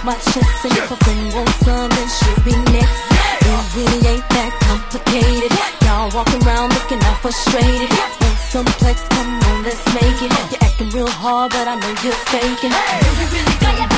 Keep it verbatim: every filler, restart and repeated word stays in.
my chest, and if a friend wants some, then she'll be next. It really ain't that complicated. Y'all walking around looking all frustrated. Want some flex? Come on, let's make it. You're acting real hard, but I know you're faking. Do you really got